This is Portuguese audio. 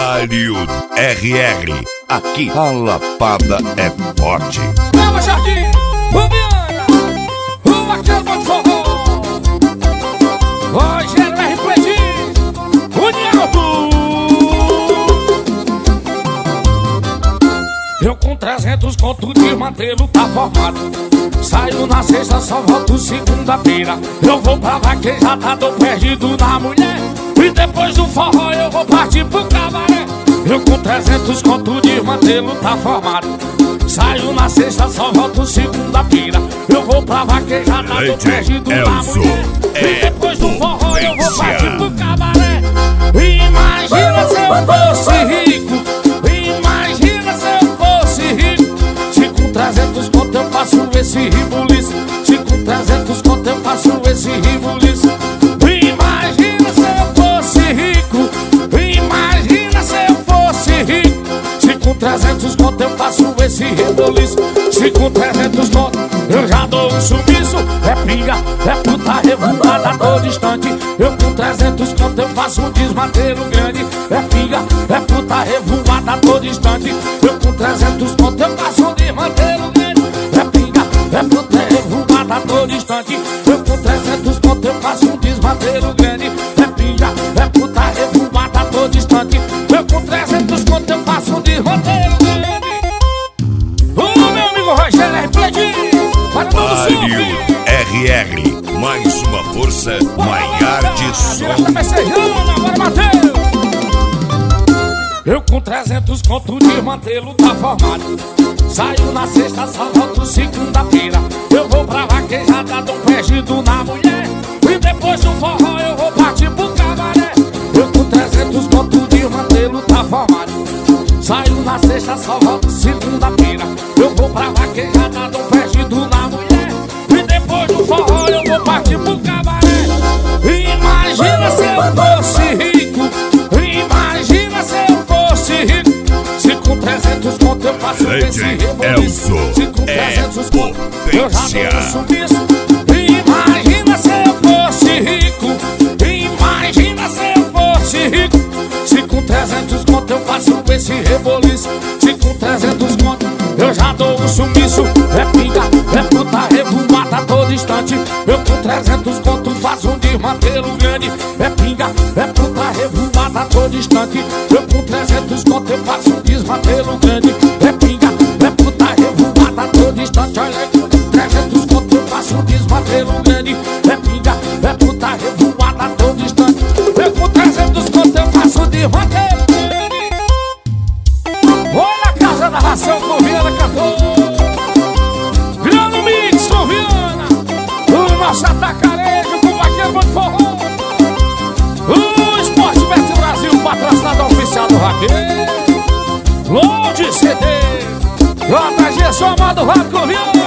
Mário RR, aqui a lapada é forte. Calma, Jardim, Rubiana, o Aquela de Forró, Rogério R. Pledis, Unialto. Eu com 300 conto de mantê-lo tá formado. Saio na sexta, só volto segunda-feira. Eu vou pra vaquejada, tô perdido na mulher. E depois do forró eu vou partir pro cabaré. Eu com 300 conto de mantê-lo tá formado. Saio na sexta, só volto segunda-feira. Eu vou pra vaquejada, tô perdido na mulher. E depois do forró eu vou partir pro cabaré. Imagina se eu fosse rico. Imagina se eu fosse rico. Se com 300 conto eu faço esse ribuliço. Se com 300 conto eu faço esse ribuliço. Imagina se eu fosse rico. Imagina se eu fosse rico. Se com 300 conto eu faço esse ribuliço. Se com 300 conto eu já dou um sumiço. É pinga, é puta revoada, tô distante. Eu com 300 conto eu faço um desmantelo grande. É pinga, é puta revoada, tô distante. Eu com 300 conto eu faço um desmantelo grande. É pinga, é puta revoada, tô distante. Eu com 300 conto eu faço um desmantelo grande. É pinga, é puta revoada, tô distante. Eu com 300 conto eu faço um desmantelo grande. O meu amigo Rogério R. Pledis, Mário RR, mais uma força maior de som. Agora, Matheus. Eu com 300 conto de mantê-lo tá formado. Saio na sexta, só volto segunda-feira. Eu vou pra vaquejada, tô perdido na mulher. E depois do forró eu vou partir pro cabaré. Eu com 300 conto de mantê-lo tá formado. Saio na sexta, só volto segunda-feira. Eu vou pra vaquejada, tô perdido na mulher. E depois do forró eu vou partir pro cabaré. Imagina se eu fosse rico. Imagina se eu fosse rico. Se com 300 conto eu faço esse rebuliço. Se com 300 conto eu já dou um sumiço. Imagina se eu fosse rico. Imagina se eu fosse rico. Se com 300 conto eu faço esse reboliço. Se com 300 conto eu já dou um sumiço. É pinga, é puta revoada, tô distante. Eu com 300 conto faço um desmantelo grande. É pinga, é puta revoada, tô distante. Eu com 300 conto eu faço um desmantelo grande. É pinga, é puta revoada, tô distante. Olha aí, com 300 conto eu faço um desmantelo grande. É pinga, é puta revoada, tô distante. Eu com 300 conto eu faço um desmantelo grande. Olha a casa da ração com Viana cantor. Virando mix com Viana. O nosso atacarejo com Vaqueiro de Forró. O Esporte Bet Brasil, patrocinador oficial do Vaqueiro. Longe CD. JG, só amado Vaco com Viana.